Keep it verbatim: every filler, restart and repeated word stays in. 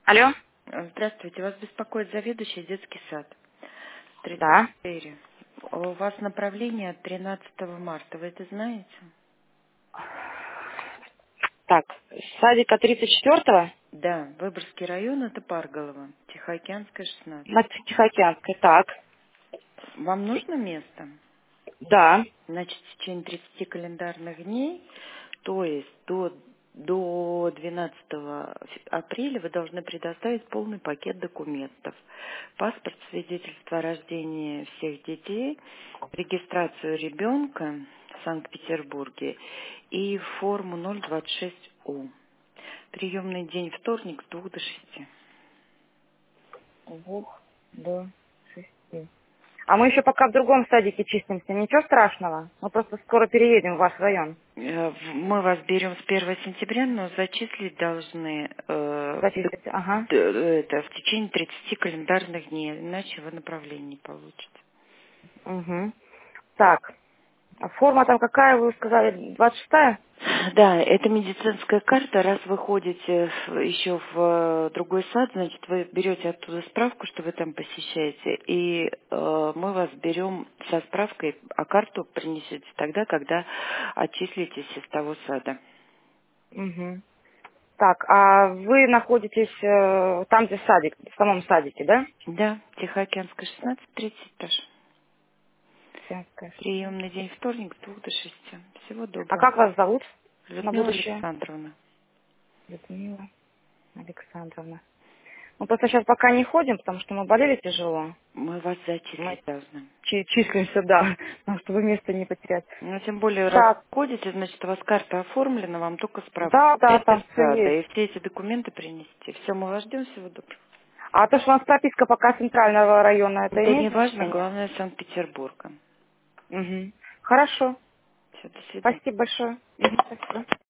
Алло? Здравствуйте, вас беспокоит заведующий детский сад. тридцать Да. четыре. У вас направление тринадцатого марта, вы это знаете? Так, с садика тридцать четвёртого Да, Выборгский район, это Парголово, Тихоокеанская, шестнадцать. на Тихоокеанской. Так, Вам нужно место? да. Значит, в течение тридцати календарных дней, то есть до, до двенадцатого апреля вы должны предоставить полный пакет документов. Паспорт, свидетельство о рождении всех детей, регистрацию ребенка в Санкт-Петербурге и форму ноль двадцать шесть У. Приемный день вторник с двух до шести. Двух до шести. А мы еще пока в другом садике чистимся. Ничего страшного. Мы просто скоро переедем в ваш район. Э, в- Мы вас берем с первого сентября, но зачислить должны э, д- Зачистите. Ага. д- это, в течение тридцати календарных дней, иначе вы направление не получите. Угу. Так, а форма там какая, вы сказали, двадцать шестая? Да, это медицинская карта. Раз вы ходите в- еще в э, другой сад, значит, вы берете оттуда справку, что вы там посещаете, и э, мы вас берем со справкой, а карту принесете тогда, когда отчислитесь из того сада. Угу. Так, а вы находитесь э, там, где садик, в самом садике, да? Да, Тихоокеанская, шестнадцать, третий этаж. Тихоокеанская, шестнадцать. Приемный день вторник с двух до шести. Всего А доброго. как вас зовут на Людмила будущее? Александровна. Людмила Александровна. Мы просто сейчас пока не ходим, потому что мы болели тяжело. Мы вас Мы зачислить должны. чи- числимся, да, потому чтобы место не потерять. Ну, тем более, раз Так, ходите, значит, у вас карта оформлена, вам только справку. да, да, Это там из все сада, есть. и все эти документы принести. Все, мы вас ждем, всего доброго. А то, что у нас прописка пока центрального района, это Это не имеет важно, значение? главное Санкт-Петербурга. Угу. Хорошо. Все, до свидания. Спасибо большое. Мгм, спасибо.